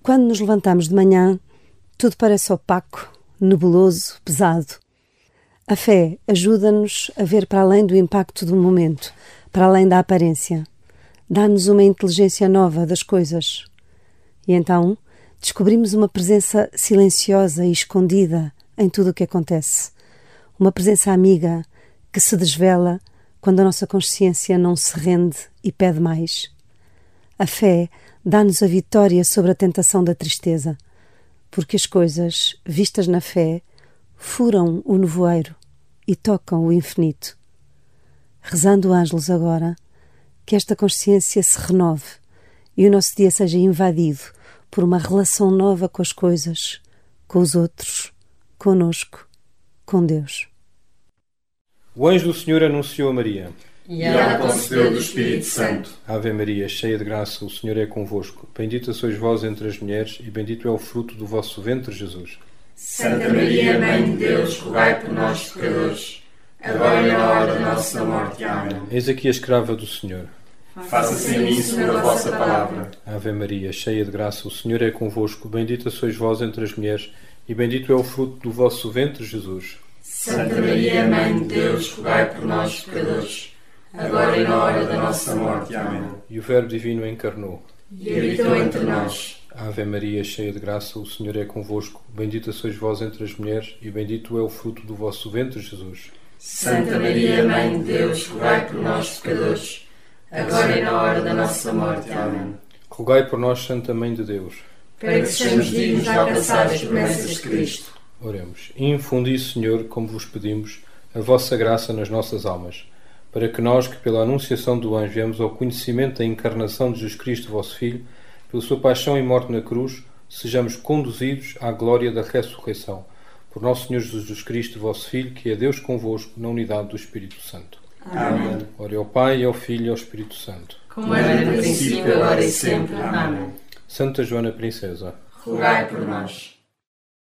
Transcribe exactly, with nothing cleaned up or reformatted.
Quando nos levantamos de manhã, tudo parece opaco, nebuloso, pesado. A fé ajuda-nos a ver para além do impacto do momento, para além da aparência. Dá-nos uma inteligência nova das coisas. E então descobrimos uma presença silenciosa e escondida em tudo o que acontece. Uma presença amiga que se desvela quando a nossa consciência não se rende e pede mais. A fé dá-nos a vitória sobre a tentação da tristeza, porque as coisas, vistas na fé, furam o nevoeiro e tocam o infinito. Rezando ângelos agora, que esta consciência se renove e o nosso dia seja invadido por uma relação nova com as coisas, com os outros, conosco, com Deus. O anjo do Senhor anunciou a Maria. E ela concebeu do Espírito Santo. Ave Maria, cheia de graça, o Senhor é convosco. Bendita sois vós entre as mulheres, e bendito é o fruto do vosso ventre, Jesus. Santa Maria, Mãe de Deus, rogai por nós, pecadores, agora e na hora da nossa morte. Amém. Eis aqui a escrava do Senhor. Faça-se em mim segundo a vossa palavra. Ave Maria, cheia de graça, o Senhor é convosco. Bendita sois vós entre as mulheres, e bendito é o fruto do vosso ventre, Jesus. Santa Maria, Mãe de Deus, rogai por nós, pecadores, agora e na hora da nossa morte. Amém. E o Verbo Divino encarnou e habitou entre nós. Ave Maria, cheia de graça, o Senhor é convosco. Bendita sois vós entre as mulheres, e bendito é o fruto do vosso ventre, Jesus. Santa Maria, Mãe de Deus, rogai por nós, pecadores, agora e na hora da nossa morte. Amém. Rogai por nós, Santa Mãe de Deus, para que sejamos dignos de alcançar as promessas de Cristo. Oremos. Infundi, Senhor, como vos pedimos, a vossa graça nas nossas almas, para que nós, que pela anunciação do anjo viemos ao conhecimento da encarnação de Jesus Cristo, vosso Filho, pela sua paixão e morte na cruz, sejamos conduzidos à glória da ressurreição. Por nosso Senhor Jesus Cristo, vosso Filho, que é Deus convosco, na unidade do Espírito Santo. Amém. Ore ao Pai, ao Filho e ao Espírito Santo. Como era no princípio, agora e sempre. Amém. Santa Joana Princesa, rogai por nós.